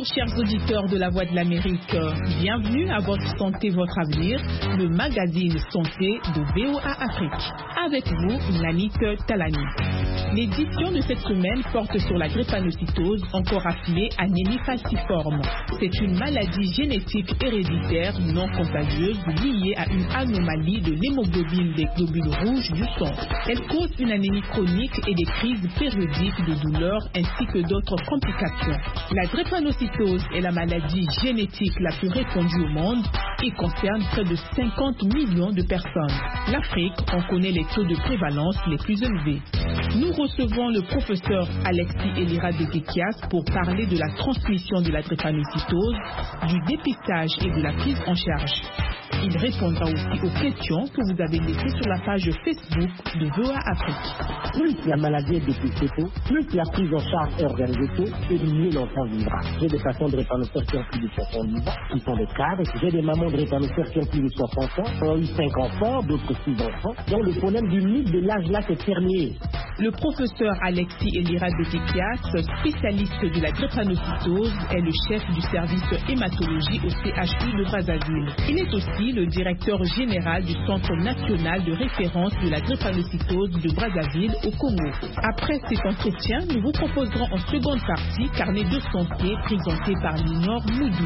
Bonjour chers auditeurs de la Voix de l'Amérique, bienvenue à Votre Santé, Votre Avenir, le magazine Santé de VOA Afrique. Avec vous, Nanik Talani. L'édition de cette semaine porte sur la drépanocytose, encore appelée anémie falciforme. C'est une maladie génétique héréditaire non contagieuse liée à une anomalie de l'hémoglobine des globules rouges du sang. Elle cause une anémie chronique et des crises périodiques de douleur ainsi que d'autres complications. La drépanocytose est la maladie génétique la plus répandue au monde et concerne près de 50 millions de personnes. L'Afrique en connaît les taux de prévalence les plus élevés. Nous recevons le professeur Alexis Elira de Gekias pour parler de la transmission de la drépanocytose, du dépistage et de la prise en charge. Il répondra aussi aux questions que vous avez laissées sur la page Facebook de VOA Afrique. Plus la maladie est dépistée tôt, plus la prise en charge est organisée tôt, et mieux l'enfant vivra. J'ai des patients de drépanocytose qui ont plus de 70 ans, qui sont des cadres. J'ai des mamans de drépanocytose qui ont plus de 60 ans, qui ont eu 5 enfants, d'autres 6 enfants. Donc le problème du mythe de l'âge là, c'est terminé. Le professeur Alexis Elira de Gekias, spécialiste de la drépanocytose, est le chef du service hématologie au CHU de Brazzaville. Il est aussi le directeur général du Centre national de référence de la drépanocytose de Brazzaville au Congo. Après cet entretien, nous vous proposerons en seconde partie Carnet de santé présenté par Linor Moudou.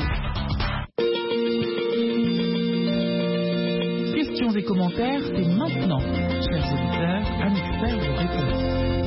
Questions et commentaires, c'est maintenant. Chers auditeurs, un expert de réponse.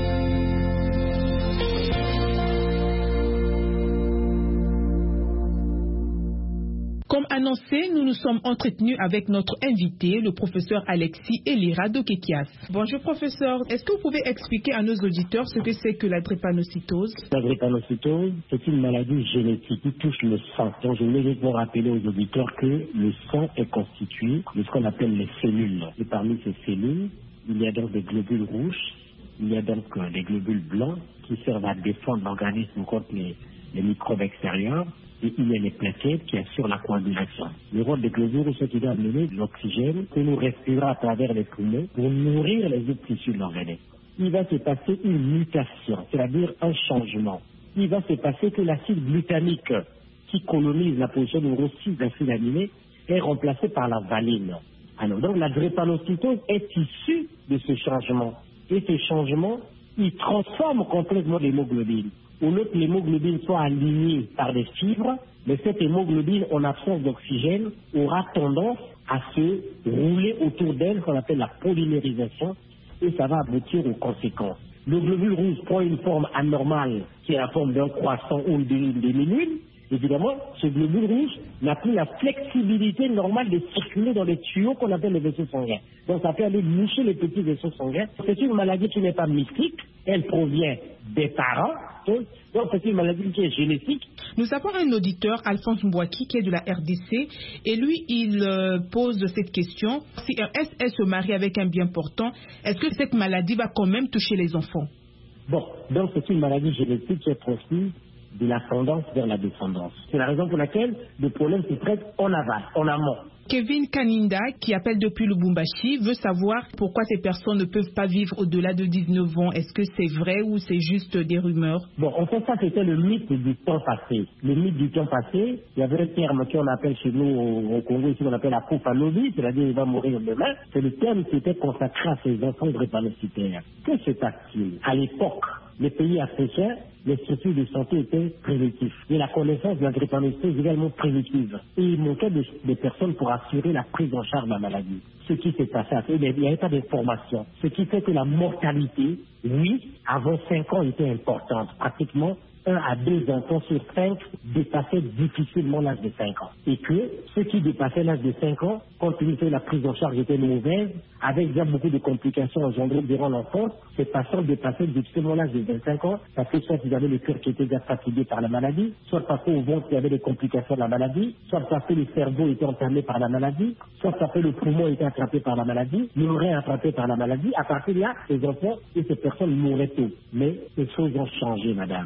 Comme annoncé, nous nous sommes entretenus avec notre invité, le professeur Alexis Elira de Gekias. Bonjour professeur, est-ce que vous pouvez expliquer à nos auditeurs ce que c'est que la drépanocytose? La drépanocytose, c'est une maladie génétique qui touche le sang. Donc je voulais juste vous rappeler aux auditeurs que le sang est constitué de ce qu'on appelle les cellules. Et parmi ces cellules, il y a donc des globules rouges, il y a donc des globules blancs qui servent à défendre l'organisme contre les microbes extérieurs. Et il y a les plaquettes qui assurent la coagulation. Le rôle des globules, c'est qu'il va amener l'oxygène que nous respirons à travers les poumons pour nourrir les autres tissus de l'organisme. Il va se passer une mutation, c'est-à-dire un changement. Il va se passer que l'acide glutamique qui colonise la position numéro 6 d'acide aminé est remplacé par la valine. Alors donc la drépanocytose est issue de ce changement. Et ce changement, il transforme complètement l'hémoglobine. Au lieu que l'hémoglobine soit alignée par des fibres, mais cette hémoglobine, en absence d'oxygène, aura tendance à se rouler autour d'elle, qu'on appelle la polymérisation, et ça va aboutir aux conséquences. Le globule rouge prend une forme anormale, qui est la forme d'un croissant ou d'une demi-lune. Évidemment, ce globule rouge n'a plus la flexibilité normale de circuler dans les tuyaux qu'on appelle les vaisseaux sanguins. Donc ça peut aller moucher les petits vaisseaux sanguins. C'est une maladie qui n'est pas mystique, elle provient des parents. Donc c'est une maladie qui est génétique. Nous avons un auditeur, Alphonse Mbouaki, qui est de la RDC, et lui, il pose cette question. Si un SS se marie avec un bien portant, est-ce que cette maladie va quand même toucher les enfants? Bon, donc c'est une maladie génétique qui est transmise de l'ascendance vers la descendance. C'est la raison pour laquelle le problème se traite en aval, en amont. Kevin Kaninda, qui appelle depuis Lubumbashi, veut savoir pourquoi ces personnes ne peuvent pas vivre au-delà de 19 ans. Est-ce que c'est vrai ou c'est juste des rumeurs? Bon, en fait, ça, c'était le mythe du temps passé. Le mythe du temps passé, il y avait un terme qu'on appelle chez nous au Congo, ici, qu'on appelle la coupalogie, c'est-à-dire il va mourir demain. C'est le terme qui était consacré à ces enfants drépanocytaires. Que se passe-t-il? À l'époque, les pays africains, les structures de santé étaient préventives. Et la connaissance de la drépanocytose est également préventive. Et il manquait des personnes pour assurer la prise en charge de la maladie. Ce qui s'est passé, il n'y avait pas d'information. Ce qui fait que la mortalité, oui, avant 5 ans, était importante. Pratiquement 1 à 2 enfants sur 5 dépassaient difficilement l'âge de 5 ans. Et que ceux qui dépassaient l'âge de 5 ans, compte tenu que la prise en charge était mauvaise, avec déjà beaucoup de complications engendrées durant l'enfance, ces patients dépassaient difficilement l'âge de 25 ans, parce que soit ils avaient le cœur qui était déjà fatigué par la maladie, soit parce qu'au ventre il y avait des complications de la maladie, soit parce que le cerveau était entamé par la maladie, soit parce que le poumon était attrapé par la maladie, l'oreille attrapé par la maladie. À partir de là, ces enfants et ces personnes mouraient tôt. Mais ces choses ont changé, madame. Ces choses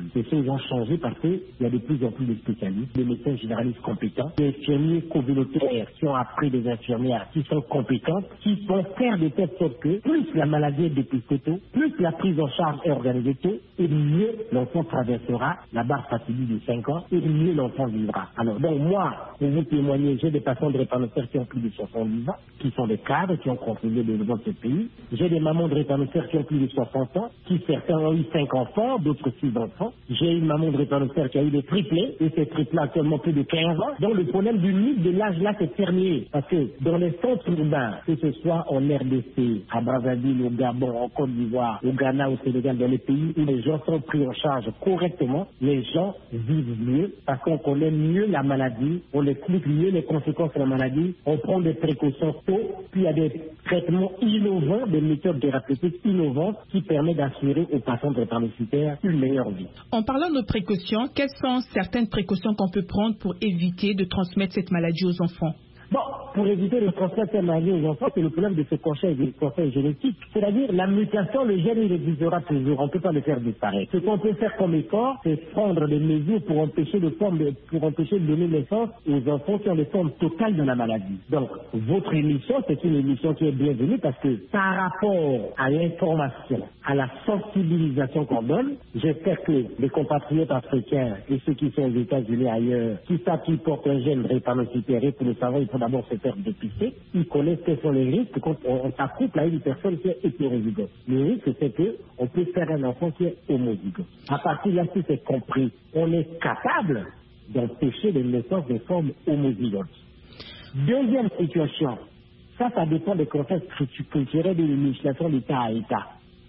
choses ont changé parce qu'il y a de plus en plus de spécialistes, des médecins généralistes compétents, des infirmiers communautaires qui ont appris des infirmières qui sont compétentes, qui vont faire de telle sorte que plus la maladie est dépistée tôt, plus la prise en charge est organisée tôt, et mieux l'enfant traversera la barre fatidique de 5 ans, et mieux l'enfant vivra. Alors, donc moi, pour vous témoigner, j'ai des patients de drépanocytaires qui ont plus de 70 ans, qui sont des cadres, qui ont contribué au développement de ce pays. J'ai des mamans de drépanocytaires qui ont plus de 60 ans, qui certains ont eu 5 enfants, d'autres 6 enfants. J'ai une maman de drépanocytaires qui a eu des triplés, et ces triplés actuellement plus de 15 ans. Donc le problème du mythe de l'âge là, c'est terminé. Parce que dans les centres urbains, que ce soit en RDC, à Brazzaville, au Gabon, en Côte d'Ivoire, au Ghana, au Sénégal, dans les pays où les gens sont pris en charge correctement, les gens vivent mieux parce qu'on connaît mieux la maladie, on explique mieux les conséquences de la maladie, on prend des précautions tôt, puis il y a des traitements innovants, des méthodes thérapeutiques innovantes qui permettent d'assurer aux patients drépanocytaires une meilleure vie. En parlant de précautions, quelles sont certaines précautions qu'on peut prendre pour éviter de transmettre cette maladie aux enfants? Bon, pour éviter de transmettre la maladie aux enfants, c'est le problème de ce conseil génétique. C'est-à-dire, la mutation, le gène, il existera toujours. On ne peut pas le faire disparaître. Ce qu'on peut faire comme effort, c'est prendre des mesures pour empêcher de donner naissance aux enfants qui ont des formes totales de la maladie. Donc, votre émission, c'est une émission qui est bienvenue parce que par rapport à l'information, à la sensibilisation qu'on donne, j'espère que les compatriotes africains et ceux qui sont aux États-Unis ailleurs, qui savent qu'ils portent un gène drépanocytaire, et pour le savoir, il faut d'abord se faire dépister. Ils connaissent quels sont les risques quand on s'accouple à une personne qui est hétérozygote. Le risque, c'est qu'on peut faire un enfant qui est homozygote. À partir de là, si c'est compris, on est capable d'empêcher les naissances des formes homozygotes. Deuxième situation, ça dépend des contextes culturels de législation d'État à État.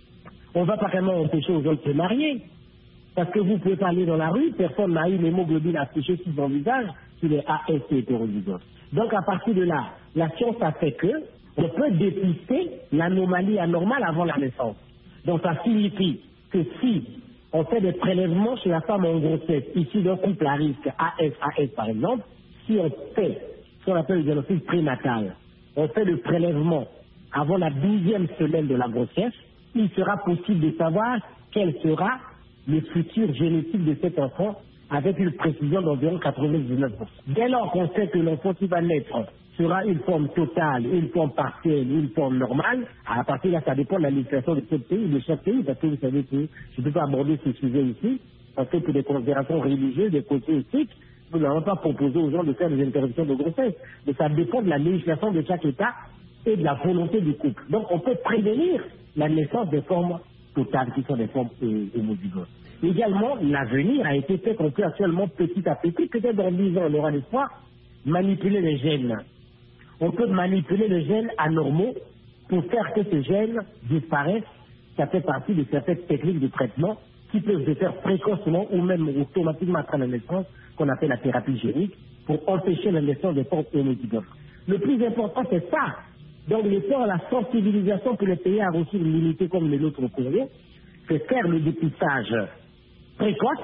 On va pas vraiment empêcher aux hommes de se marier. Parce que vous pouvez pas aller dans la rue, personne n'a eu l'hémoglobine affichée sur son visage, s'il est AS hétérozygote. Donc à partir de là, la science a fait que on peut dépister l'anomalie anormale avant la naissance. Donc ça signifie que si on fait des prélèvements chez la femme en grossesse, ici d'un couple à risque AS par exemple, si on fait ce qu'on appelle le diagnostic prénatal, on fait le prélèvement avant la 12e semaine de la grossesse, il sera possible de savoir quel sera le futur génétique de cet enfant avec une précision d'environ 99%. Dès lors qu'on sait que l'enfant qui va naître sera une forme totale, une forme partielle, une forme normale, à partir de là, ça dépend de la législation de chaque pays, parce que vous savez que je ne peux pas aborder ce sujet ici, parce que pour des considérations religieuses, des côtés éthiques, nous n'avons pas proposé aux gens de faire des interruptions de grossesse. Mais ça dépend de la législation de chaque État et de la volonté du couple. Donc on peut prévenir la naissance des formes totales qui sont des formes homozygotes. Également, l'avenir a été fait qu'on peut actuellement petit à petit, peut-être dans 10 ans on aura l'espoir, manipuler les gènes. On peut manipuler les gènes anormaux pour faire que ces gènes disparaissent. Ça fait partie de certaines techniques de traitement qui peuvent se faire précocement ou même automatiquement après la naissance, qu'on appelle la thérapie génique, pour empêcher la naissance des formes homozygotes. Le plus important, c'est ça. Donc, l'effort à la sensibilisation que le pays a reçu une unité comme les autres courriers, c'est faire le dépistage précoce.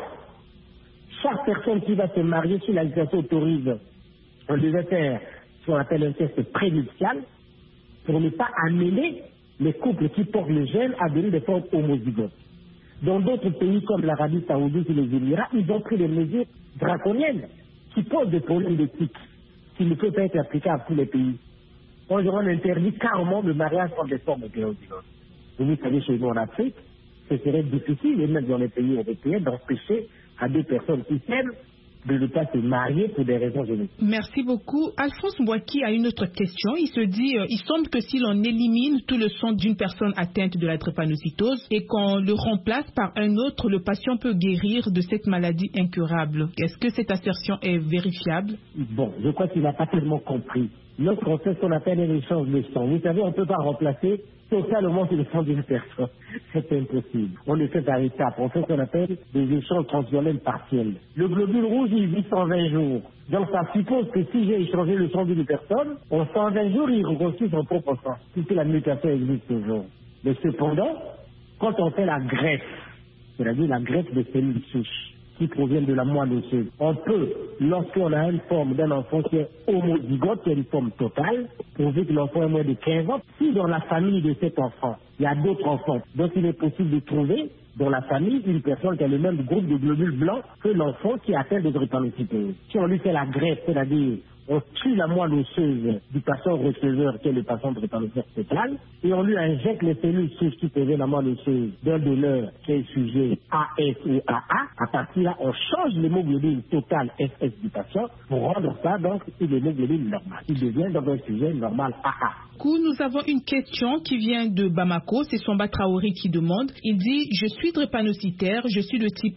Chaque personne qui va se marier, si la législation autorise, on devait faire ce qu'on appelle un test prénuptial pour ne pas amener les couples qui portent le gène à donner des formes homozygotes. Dans d'autres pays comme l'Arabie Saoudite et les Émirats, ils ont pris des mesures draconiennes qui posent des problèmes d'éthique qui ne peuvent pas être appliqués à tous les pays. On interdit carrément le mariage entre des formes hétérozygotes. Vous savez, chez nous en Afrique, ce serait difficile, et même dans les pays européens, d'empêcher à deux personnes qui s'aiment de ne pas se marier pour des raisons génétiques. Merci beaucoup. Alphonse Mbouaki a une autre question. Il se dit, il semble que si l'on élimine tout le sang d'une personne atteinte de la drépanocytose et qu'on le remplace par un autre, le patient peut guérir de cette maladie incurable. Est-ce que cette assertion est vérifiable? Bon, je crois qu'il n'a pas tellement compris. Notre concept qu'on appelle un échange de sang. Vous savez, on ne peut pas remplacer totalement le sang d'une personne. C'est impossible. On le fait par étapes. On fait ce qu'on appelle des échanges transitionnels partiels. Le globule rouge, il vit 120 jours. Donc ça suppose que si j'ai échangé le sang d'une personne, en 120 jours, il reconstruit son propre sang. Puisque la mutation existe toujours. Mais cependant, quand on fait la greffe, c'est-à-dire la greffe de cellules souches, qui proviennent de la moelle osseuse. On peut, lorsqu'on a une forme d'un enfant qui est homozygote, qui est une forme totale, prouver que l'enfant est moins de 15 ans, si dans la famille de cet enfant, il y a d'autres enfants, donc il est possible de trouver dans la famille une personne qui a le même groupe de globules blancs que l'enfant qui a atteint de drépanocytose. Si on lui fait la greffe, c'est-à-dire on tue la moelle osseuse du patient receveur qui est le patient drépanocytaire fétal et on lui injecte les cellules souches qui peuvent la moelle osseuse d'un donneur qui est le sujet AS ou AA. À partir de là, on change l'hémoglobine totale SS du patient pour rendre ça donc une hémoglobine normale. Il devient donc un sujet normal AA. Nous avons une question qui vient de Bamako, c'est Somba Traoré qui demande. Il dit « Je suis drépanocytaire, je suis de type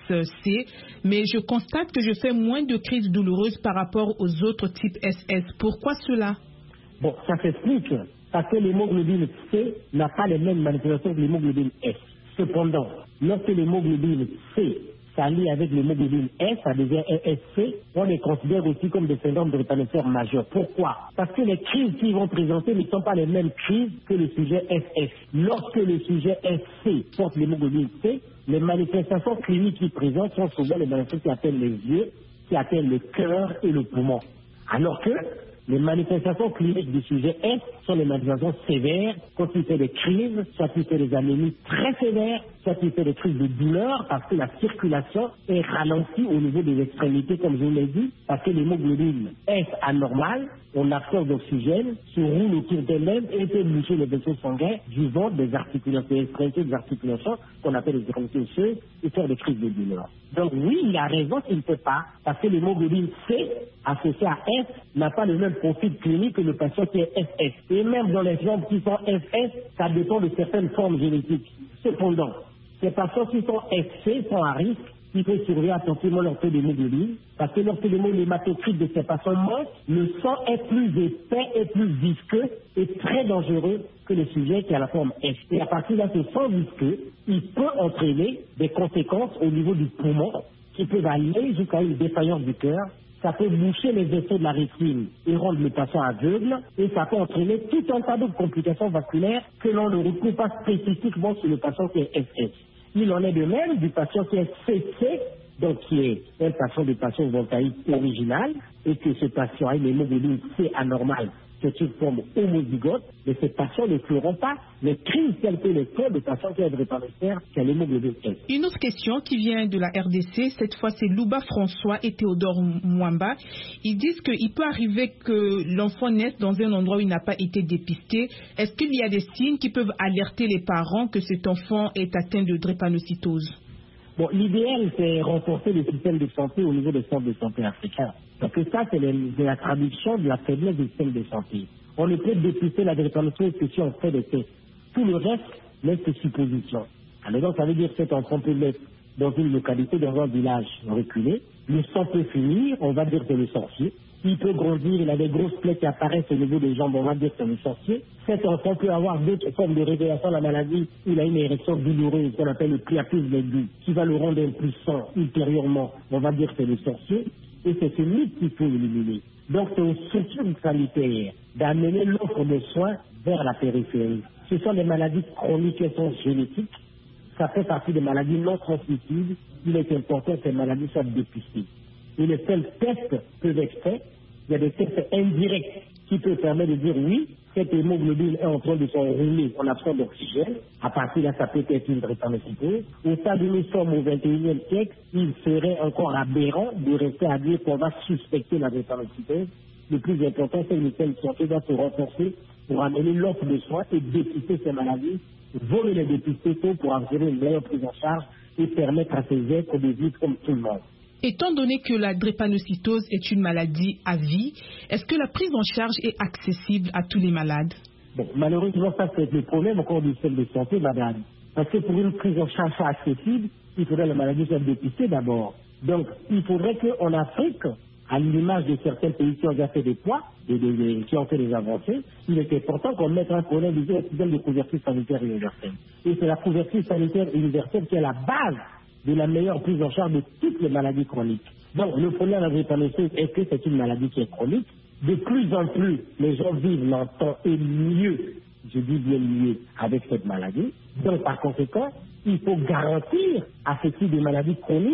SC, mais je constate que je fais moins de crises douloureuses par rapport aux autres types SS. Pourquoi cela ?» Bon, ça s'explique parce que l'hémoglobine C n'a pas les mêmes manifestations que l'hémoglobine S. Cependant, lorsque l'hémoglobine C s'allie avec l'hémoglobine S, ça devient ESC, on les considère aussi comme des syndromes de drépanocytaires majeurs. Pourquoi? Parce que les crises qu'ils vont présenter ne sont pas les mêmes crises que le sujet SS. Lorsque le sujet SC porte l'hémoglobine C, les manifestations cliniques qu'il présente sont souvent les manifestations qui atteignent les yeux, qui atteignent le cœur et le poumon. Alors que les manifestations cliniques du sujet S sont les manifestations sévères, quand il fait des crises, soit il fait des anémies très sévères, soit il fait des crises de douleur parce que la circulation est ralentie au niveau des extrémités, comme je vous l'ai dit, parce que l'hémoglobine S anormale, on absorbe d'oxygène, se roule autour d'elle-même et peut boucher les vaisseaux sanguins du ventre, des articulations, des extrémités des articulations, qu'on appelle les extrémités osseuses, et faire des crises de douleur. Donc oui, il a raison qu'il ne peut pas, parce que l'hémoglobine C associée à S n'a pas le même profil clinique que le patient qui est SS. Et même dans les gens qui sont SS, ça dépend de certaines formes génétiques. Cependant, ces patients qui sont SC sont à risque. Il faut surveiller attentivement leur taux d'hémoglobine, parce que lorsque l'hématocrite de ces patients monte, le sang est plus épais et plus visqueux et très dangereux que le sujet qui a la forme S. Et à partir de là, ce sang visqueux, il peut entraîner des conséquences au niveau du poumon qui peuvent aller jusqu'à une défaillance du cœur. Ça peut boucher les vaisseaux de la rétine et rendre le patient aveugle, et ça peut entraîner tout un tas de complications vasculaires que l'on ne retrouve pas spécifiquement sur le patient qui est SS. Il en est de même du patient qui est CC, donc qui est un patient de patient voltaïque original, et que ce patient a une hémoglobine C anormale, c'est une forme homozygote, mais ces patients ne feront pas les crises telles que les cas de patients qui ont des drépanocytaires qui a l'hémoglobine S. Une autre question qui vient de la RDC, cette fois c'est Louba François et Théodore Mwamba. Ils disent qu'il peut arriver que l'enfant naisse dans un endroit où il n'a pas été dépisté. Est-ce qu'il y a des signes qui peuvent alerter les parents que cet enfant est atteint de drépanocytose? Bon, l'idéal, c'est renforcer le système de santé au niveau des centres de santé africains. Parce que ça, c'est la traduction de la faiblesse du système de santé. On ne peut dépister la drépanocytose que si on fait des tests. Tout le reste laisse des suppositions. Alors donc, ça veut dire que cet enfant peut naître dans une localité, dans un village reculé. Le sang peut finir, on va dire que c'est le sorcier. Il peut grandir, il a des grosses plaies qui apparaissent au niveau des jambes, on va dire que c'est le sorcier. Cet enfant peut avoir d'autres formes de révélation de la maladie. Il a une érection douloureuse qu'on appelle le priapisme aigu, qui va le rendre impuissant ultérieurement. On va dire que c'est le sorcier. Et c'est ce mythe qu'il faut éliminer. Donc c'est aux structures sanitaires d'amener l'offre de soins vers la périphérie. Ce sont des maladies chroniques qui sont génétiques. Ça fait partie des maladies non transmissibles. Il est important que ces maladies soient dépistées. Et les seuls tests peuvent être faits. Il y a des tests indirects qui peuvent permettre de dire oui, cette hémoglobine est en train de s'enrouler en absence d'oxygène. À partir de là, ça peut être une drépanocytose. Au stade où nous sommes au XXIe siècle, il serait encore aberrant de rester à dire qu'on va suspecter la drépanocytose. Le plus important, c'est que le système de santé doit se renforcer pour amener l'offre de soins et dépister ces maladies, voler les dépister tôt pour assurer une meilleure prise en charge et permettre à ces êtres de vivre comme tout le monde. Étant donné que la drépanocytose est une maladie à vie, est-ce que la prise en charge est accessible à tous les malades? Bon, malheureusement, ça c'est le problème encore du système de santé, madame. Parce que pour une prise en charge accessible, il faudrait que la maladie soit dépistée d'abord. Donc, il faudrait qu'en Afrique, à l'image de certains pays qui ont déjà fait des poids, qui ont fait des avancées, il est important qu'on mette un problème du système de couverture sanitaire universelle. Et c'est la couverture sanitaire universelle qui est la base de la meilleure prise en charge de toutes les maladies chroniques. Donc, le problème de la drépanocytose est que c'est une maladie qui est chronique. De plus en plus, les gens vivent longtemps et mieux, je dis bien mieux, avec cette maladie. Donc, par conséquent, il faut garantir à ce type de maladie chronique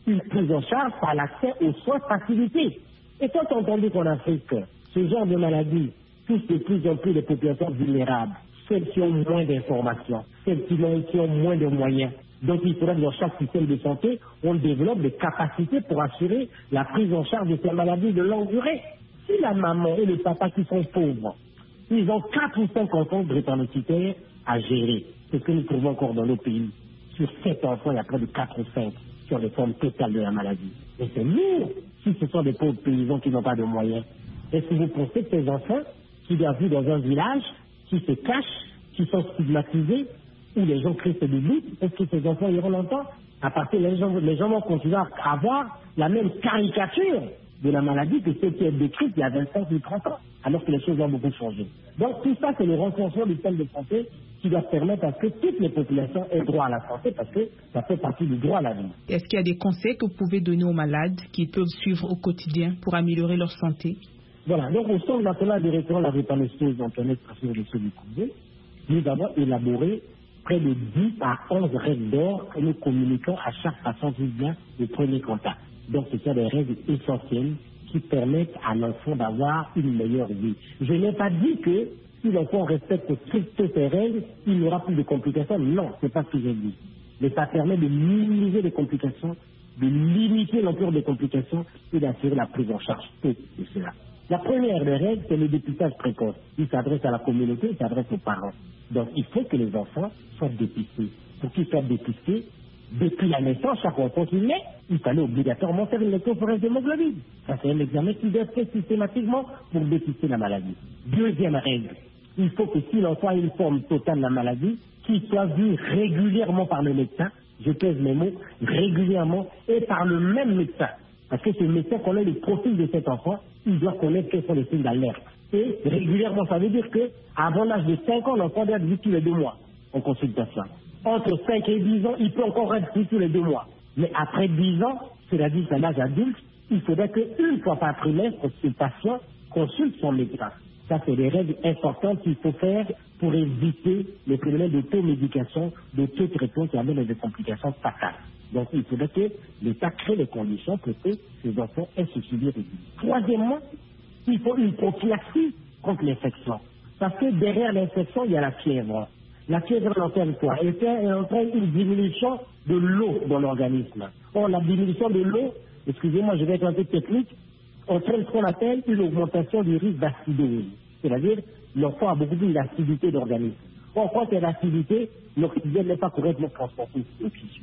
une prise en charge par l'accès aux soins facilités. Et quand on entend qu'en Afrique, ce genre de maladie touche de plus en plus les populations vulnérables, celles qui ont moins d'informations, celles qui ont moins de moyens. Donc il faudrait que dans chaque système de santé, on développe des capacités pour assurer la prise en charge de ces maladies de longue durée. Si la maman et le papa qui sont pauvres, ils ont 4 ou 5 enfants drépanocytaires à gérer. C'est ce que nous trouvons encore dans nos pays. Sur 7 enfants, il y a près de 4 ou 5 qui ont des formes totales de la maladie. Et c'est lourd si ce sont des pauvres paysans qui n'ont pas de moyens. Est-ce que vous pensez que ces enfants qui doivent vivre dans un village, qui se cachent, qui sont stigmatisés, où les gens crient des doutes, est-ce que ces enfants iront longtemps? À partir les gens vont continuer à avoir la même caricature de la maladie que celle qui est décrite il y a 25 ou 30 ans, alors que les choses ont beaucoup changé. Donc tout ça, c'est le renforcement du système de santé qui doit permettre à ce que toutes les populations aient droit à la santé, parce que ça fait partie du droit à la vie. Est-ce qu'il y a des conseils que vous pouvez donner aux malades qui peuvent suivre au quotidien pour améliorer leur santé? Voilà, donc au Centre national de référence de la drépanocytose Antoinette Tracy du Coudé, nous avons élaboré près de 10 à 11 règles d'or que nous communiquons à chaque patient qui vient au premier contact. Donc, ce sont des règles essentielles qui permettent à l'enfant d'avoir une meilleure vie. Je n'ai pas dit que si l'enfant respecte strictement ces règles, il n'aura plus de complications. Non, ce n'est pas ce que j'ai dit. Mais ça permet de minimiser les complications, de limiter l'ampleur des complications et d'assurer la prise en charge de cela. La première des règles, c'est le dépistage précoce. Il s'adresse à la communauté, il s'adresse aux parents. Donc, il faut que les enfants soient dépistés. Pour qu'ils soient dépistés, depuis la naissance, chaque enfant qui naît, il fallait obligatoirement faire une lectophorése d'hémoglobine. Ça, c'est un examen qui doit être fait systématiquement pour dépister la maladie. Deuxième règle, il faut que si l'enfant a une forme totale de la maladie, qu'il soit vu régulièrement par le médecin, je pèse mes mots, régulièrement, et par le même médecin. Parce que ce médecin connaît le profil de cet enfant, il doit connaître quels sont les signes d'alerte. Et régulièrement, ça veut dire qu'avant l'âge de 5 ans, l'enfant doit être vu tous les 2 mois en consultation. Entre 5 et 10 ans, il peut encore être vu tous les 2 mois. Mais après 10 ans, c'est-à-dire à l'âge adulte, il faudrait qu'une fois par trimestre, ce patient consulte son médecin. Ça, c'est des règles importantes qu'il faut faire pour éviter les problèmes d'automédication, d'autotraitement qui amènent à des complications fatales. Donc, il faudrait que l'État crée les conditions pour que ces enfants aient ce suivi régulier. Troisièmement, il faut une prophylaxie contre l'infection. Parce que derrière l'infection, il y a la fièvre. La fièvre entraîne quoi? Elle entraîne une diminution de l'eau dans l'organisme. Or, la diminution de l'eau, excusez-moi, je vais être un peu technique, entraîne ce qu'on appelle une augmentation du risque d'acidose. C'est-à-dire, l'enfant a beaucoup plus d'acidité d'organisme. Or, quand il y a l'acidité, l'oxygène n'est pas correctement transporté au tissu.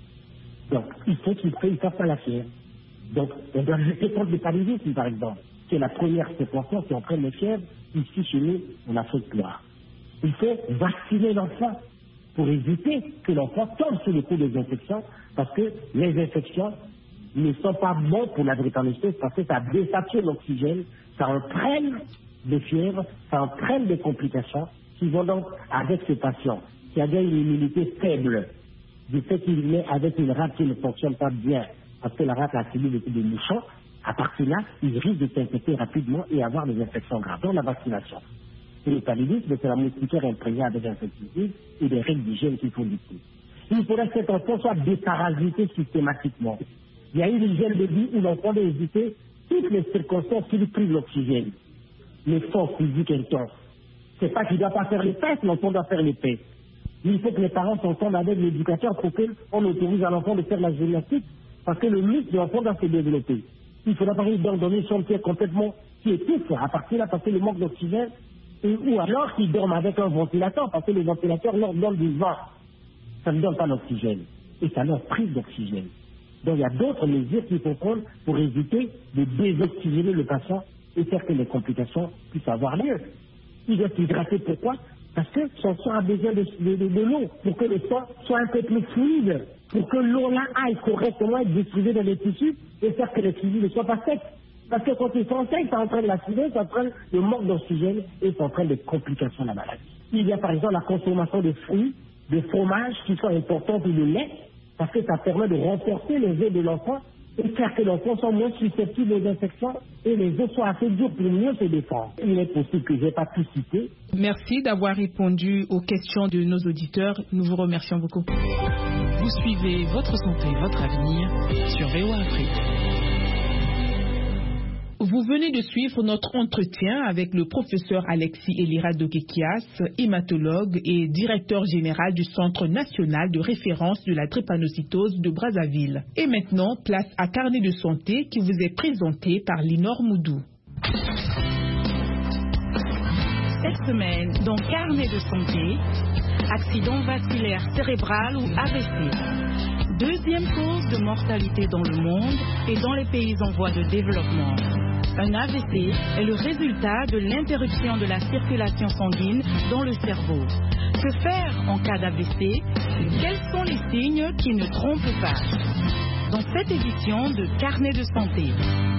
Donc, il faut qu'il fasse pas la fièvre. Donc, on doit lutter contre le paludisme, par exemple. C'est la première séquence qui entraîne les fièvres ici chez nous en Afrique noire. Il faut vacciner l'enfant pour éviter que l'enfant tombe sous le coup des infections, parce que les infections ne sont pas bonnes pour la drépanocytose, parce que ça désature l'oxygène, ça entraîne des fièvres, ça entraîne des complications qui vont donc avec ce patient qui a une immunité faible, du fait qu'il est avec une rate qui ne fonctionne pas bien, parce que la rate a subi des mouchons, à partir de là, il risque de s'infecter rapidement et avoir des infections graves. Donc la vaccination. Et le paludisme, c'est la moustiquaire imprégnée avec insecticides et des règles d'hygiène qu'il faut lutter. Il faudrait que cet enfant soit déparasité systématiquement. Il y a une hygiène de vie où l'enfant doit éviter toutes les circonstances qui lui privent l'oxygène. L'effort physique intense. C'est pas qu'il ne doit pas faire les tests, l'enfant doit faire les tests. Il faut que les parents s'entendent avec l'éducateur pour qu'on autorise à l'enfant de faire la gymnastique, parce que le muscle de l'enfant doit se développer. Il faudra pas lui donner son pied complètement qui étouffe à partir de là, parce que le manque d'oxygène, ou alors qu'ils dorment avec un ventilateur, parce que le ventilateur leur donne du vent. Ça ne donne pas l'oxygène. Et ça leur prive d'oxygène. Donc il y a d'autres mesures qu'il faut prendre pour éviter de désoxygéner le patient et faire que les complications puissent avoir lieu. Il doit s'hydrater, pourquoi? Parce que son sang a besoin de l'eau, pour que le sang soit un peu plus fluide, pour que l'eau là aille correctement être distribuée dans les tissus et faire que les tissus ne soient pas secs. Parce que quand ils sont secs, ça entraîne l'acidité, ça entraîne le manque d'oxygène et ça entraîne des complications de la maladie. Il y a par exemple la consommation de fruits, de fromages qui sont importants pour le lait, parce que ça permet de renforcer les œufs de l'enfant et faire que l'enfant soit moins susceptible aux infections et les os soient assez durs pour mieux se défendre. Il est possible que je n'ai pas tout cité. Merci d'avoir répondu aux questions de nos auditeurs. Nous vous remercions beaucoup. Vous suivez Votre santé, votre avenir sur VOA Afrique. Vous venez de suivre notre entretien avec le professeur Alexis Elira Dokekias, hématologue et directeur général du Centre national de référence de la drépanocytose de Brazzaville. Et maintenant, place à Carnet de santé qui vous est présenté par Linor Moudou. Cette semaine, dans Carnet de santé, accident vasculaire cérébral ou AVC. Deuxième cause de mortalité dans le monde et dans les pays en voie de développement. Un AVC est le résultat de l'interruption de la circulation sanguine dans le cerveau. Que faire en cas d'AVC? Quels sont les signes qui ne trompent pas? Dans cette édition de Carnet de santé.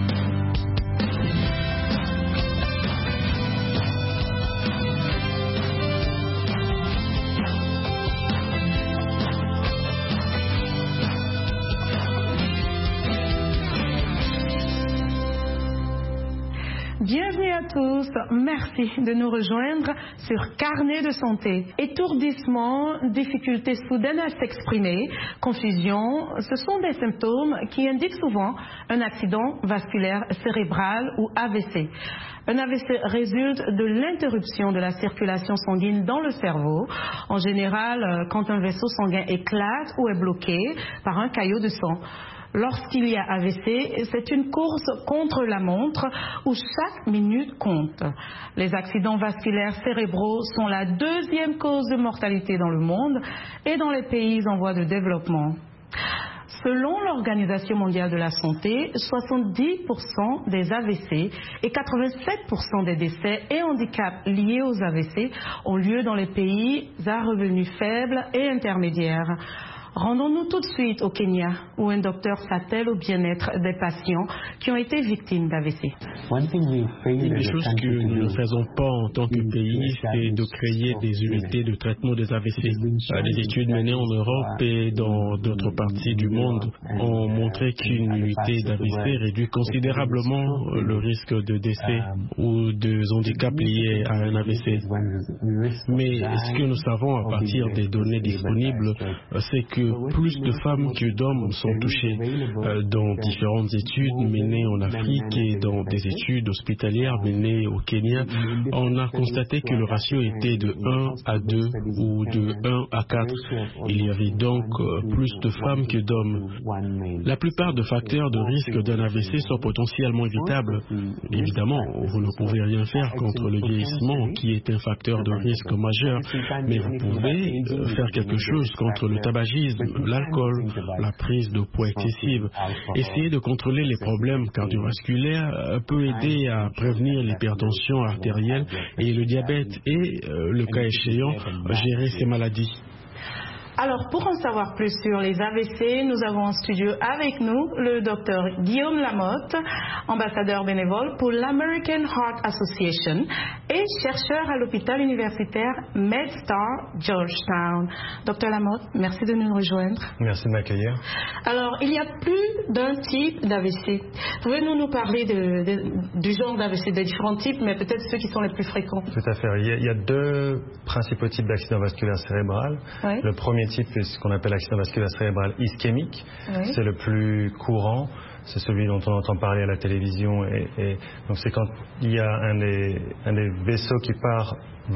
Bienvenue à tous, merci de nous rejoindre sur Carnet de santé. Étourdissement, difficultés soudaines à s'exprimer, confusion, ce sont des symptômes qui indiquent souvent un accident vasculaire cérébral ou AVC. Un AVC résulte de l'interruption de la circulation sanguine dans le cerveau, en général quand un vaisseau sanguin éclate ou est bloqué par un caillot de sang. Lorsqu'il y a AVC, c'est une course contre la montre où chaque minute compte. Les accidents vasculaires cérébraux sont la deuxième cause de mortalité dans le monde et dans les pays en voie de développement. Selon l'Organisation mondiale de la santé, 70% des AVC et 87% des décès et handicaps liés aux AVC ont lieu dans les pays à revenus faibles et intermédiaires. Rendons-nous tout de suite au Kenya, où un docteur s'attelle au bien-être des patients qui ont été victimes d'AVC. Une des choses que nous ne faisons pas en tant que pays, c'est de créer des unités de traitement des AVC. Les études menées en Europe et dans d'autres parties du monde ont montré qu'une unité d'AVC réduit considérablement le risque de décès ou de handicap liés à un AVC. Mais ce que nous savons à partir des données disponibles, c'est que plus de femmes que d'hommes sont touchées. Dans différentes études menées en Afrique et dans des études hospitalières menées au Kenya, on a constaté que le ratio était de 1 à 2 ou de 1 à 4. Il y avait donc plus de femmes que d'hommes. La plupart des facteurs de risque d'un AVC sont potentiellement évitables. Évidemment, vous ne pouvez rien faire contre le vieillissement, qui est un facteur de risque majeur, mais vous pouvez faire quelque chose contre le tabagisme, l'alcool, la prise de poids excessive. Essayer de contrôler les problèmes cardiovasculaires peut aider à prévenir l'hypertension artérielle et le diabète et, le cas échéant, gérer ces maladies. Alors, pour en savoir plus sur les AVC, nous avons en studio avec nous le docteur Guillaume Lamotte, ambassadeur bénévole pour l'American Heart Association et chercheur à l'hôpital universitaire MedStar Georgetown. Docteur Lamotte, merci de nous rejoindre. Merci de m'accueillir. Alors, il y a plus d'un type d'AVC. Pouvez-vous nous parler du genre d'AVC, des différents types, mais peut-être ceux qui sont les plus fréquents? Tout à fait. Il y a deux principaux types d'accidents vasculaires cérébrales. Oui. Le premier type est ce qu'on appelle l'accident vasculaire cérébral ischémique. Oui. C'est le plus courant. C'est celui dont on entend parler à la télévision. Et donc c'est quand il y a un des vaisseaux qui part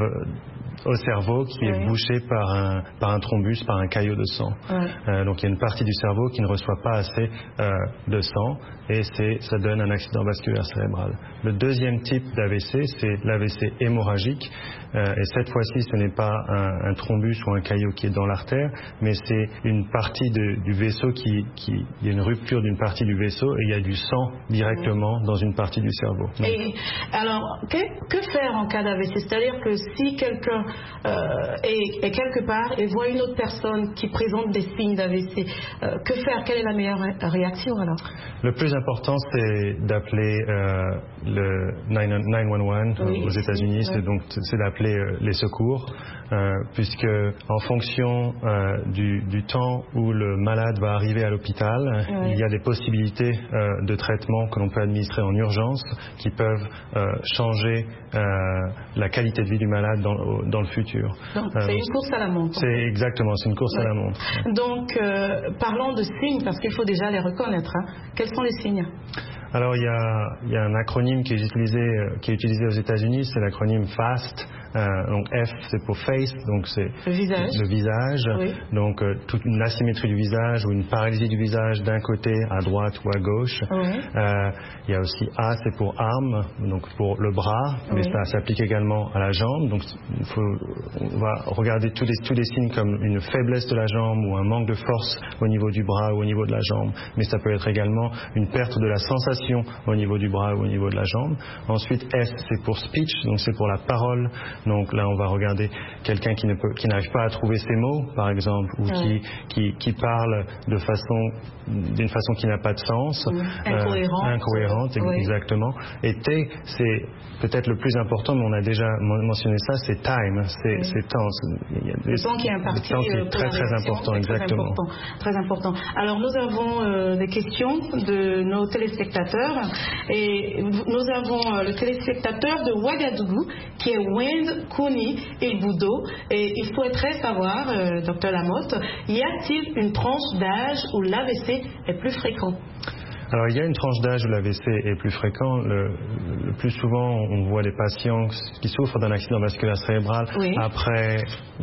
au cerveau qui est bouché par un thrombus, par un caillot de sang. Donc il y a une partie du cerveau qui ne reçoit pas assez de sang et ça donne un accident vasculaire cérébral. Le deuxième type d'AVC, c'est l'AVC hémorragique. Et cette fois-ci, ce n'est pas un thrombus ou un caillot qui est dans l'artère, mais c'est une partie du vaisseau il y a une rupture d'une partie du vaisseau et il y a du sang directement dans une partie du cerveau. Donc, et alors, que faire en cas d'AVC? C'est-à-dire que si quelqu'un est quelque part et voit une autre personne qui présente des signes d'AVC, que faire? Quelle est la meilleure réaction alors? Le plus important, c'est d'appeler le 911 aux États-Unis, c'est d'appeler les secours, puisque en fonction du temps où le malade va arriver à l'hôpital, il y a des possibilités de traitements que l'on peut administrer en urgence qui peuvent changer la qualité de vie du malade dans le futur. Donc c'est une course à la montre. C'est exactement, c'est une course à la montre. Donc parlons de signes parce qu'il faut déjà les reconnaître. Quels sont les signes? Alors il y a un acronyme qui est utilisé aux États-Unis, c'est l'acronyme FAST. Donc F c'est pour face, donc c'est le visage. Oui. Donc toute une asymétrie du visage ou une paralysie du visage d'un côté à droite ou à gauche. Oui. Il y a aussi A c'est pour arm, donc pour le bras, mais ça s'applique également à la jambe. Donc on va regarder tous les signes comme une faiblesse de la jambe ou un manque de force au niveau du bras ou au niveau de la jambe. Mais ça peut être également une perte de la sensation au niveau du bras ou au niveau de la jambe. Ensuite S c'est pour speech, donc c'est pour la parole. Donc là, on va regarder quelqu'un qui n'arrive pas à trouver ses mots, par exemple, ou qui parle d'une façon qui n'a pas de sens. Incohérente, exactement. Et T, c'est peut-être le plus important, mais on a déjà mentionné ça, c'est time, c'est temps. Le temps qui est imparti. Le temps qui est très important, exactement. Très important. Alors, nous avons des questions de nos téléspectateurs. Et nous avons le téléspectateur de Ouagadougou, qui est Wend Kouni Ilboudo, et il souhaiterait savoir, Dr Lamotte, y a-t-il une tranche d'âge où l'AVC est plus fréquent? Alors il y a une tranche d'âge où l'AVC est plus fréquent. Le plus souvent, on voit des patients qui souffrent d'un accident vasculaire cérébral après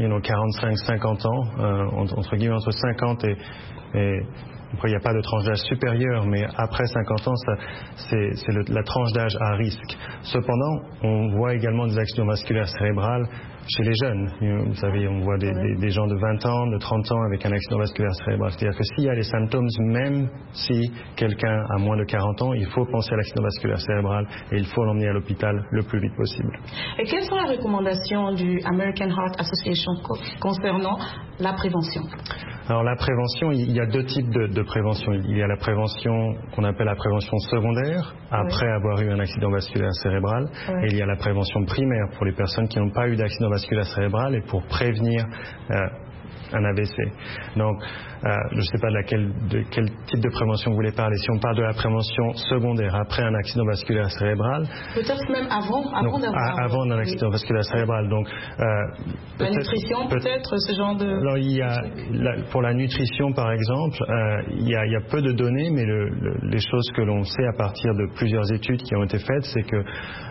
45-50 ans, entre guillemets entre 50 et après, il n'y a pas de tranche d'âge supérieure, mais après 50 ans, c'est la tranche d'âge à risque. Cependant, on voit également des accidents vasculaires cérébrales chez les jeunes. Vous savez, on voit des gens de 20 ans, de 30 ans avec un accident vasculaire cérébral. C'est-à-dire que s'il y a les symptômes, même si quelqu'un a moins de 40 ans, il faut penser à l'accident vasculaire cérébral et il faut l'emmener à l'hôpital le plus vite possible. Et quelles sont les recommandations du American Heart Association concernant la prévention? Alors la prévention, il y a deux types de prévention. Il y a la prévention qu'on appelle la prévention secondaire, après avoir eu un accident vasculaire cérébral, et il y a la prévention primaire pour les personnes qui n'ont pas eu d'accident vasculaire cérébral et pour prévenir un AVC. Donc, je ne sais pas de quel type de prévention vous voulez parler. Si on parle de la prévention secondaire après un accident vasculaire cérébral, peut-être même avant un accident vasculaire cérébral. Donc, la nutrition, peut-être ce genre de. Alors, il y a pour la nutrition, par exemple, il y a peu de données, mais les choses que l'on sait à partir de plusieurs études qui ont été faites, c'est que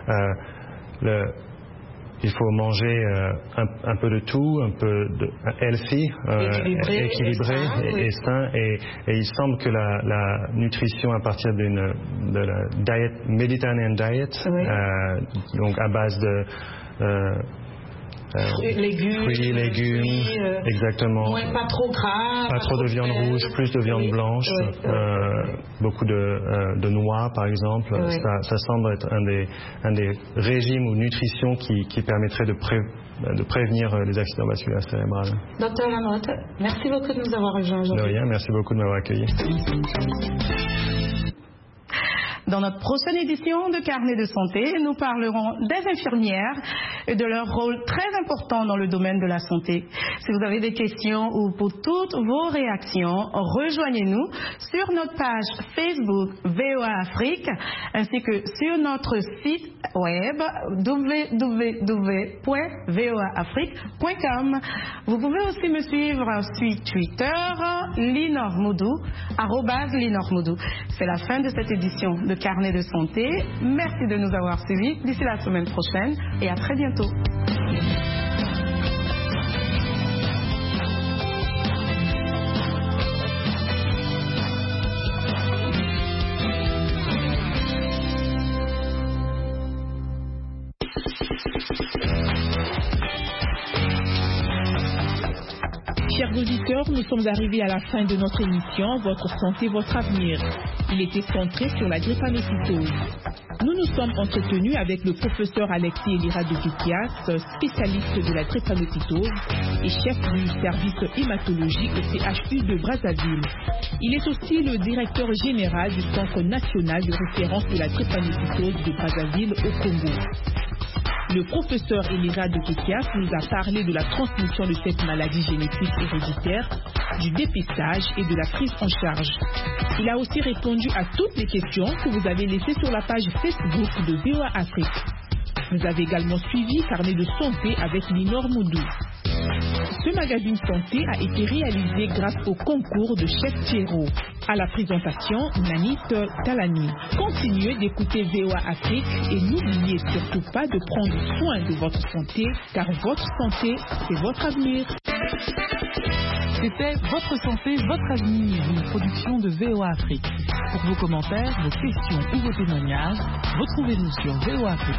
il faut manger un peu de tout, un peu de healthy, équilibré et sain. Et il semble que la nutrition à partir de la diet, Mediterranean diet, donc à base de fruits, légumes, exactement. Pas trop gras, pas trop de viande rouge, plus de viande blanche, beaucoup de noix par exemple. Ça semble être un des régimes ou nutrition qui permettrait de prévenir les accidents vasculaires cérébrales. Docteur Lamotte, merci beaucoup de nous avoir rejoints aujourd'hui. De rien, merci beaucoup de m'avoir accueilli. Dans notre prochaine édition de Carnet de santé, nous parlerons des infirmières et de leur rôle très important dans le domaine de la santé. Si vous avez des questions ou pour toutes vos réactions, rejoignez-nous sur notre page Facebook VOA Afrique ainsi que sur notre site web www.voaafrique.com. Vous pouvez aussi me suivre sur Twitter, @LinorMoudou. C'est la fin de cette édition de Carnet de santé. Merci de nous avoir suivis. D'ici la semaine prochaine et à très bientôt. Chers auditeurs, nous sommes arrivés à la fin de notre émission Votre santé, votre avenir. Il était centré sur la drépanocytose. Nous nous sommes entretenus avec le professeur Alexis Elira-Dougoukias, spécialiste de la drépanocytose et chef du service hématologie au CHU de Brazzaville. Il est aussi le directeur général du Centre national de référence de la drépanocytose de Brazzaville au Congo. Le professeur Elira de Kekias nous a parlé de la transmission de cette maladie génétique héréditaire, du dépistage et de la prise en charge. Il a aussi répondu à toutes les questions que vous avez laissées sur la page Facebook de VOA Afrique. Vous avez également suivi Carnet de santé avec Linor Moudou. Ce magazine santé a été réalisé grâce au concours de Chef Thierro. À la présentation, Nanit Talani. Continuez d'écouter VOA Afrique et n'oubliez surtout pas de prendre soin de votre santé, car votre santé, c'est votre avenir. C'était Votre santé, votre avenir, une production de VOA Afrique. Pour vos commentaires, vos questions ou vos témoignages, retrouvez-nous sur VOA Afrique.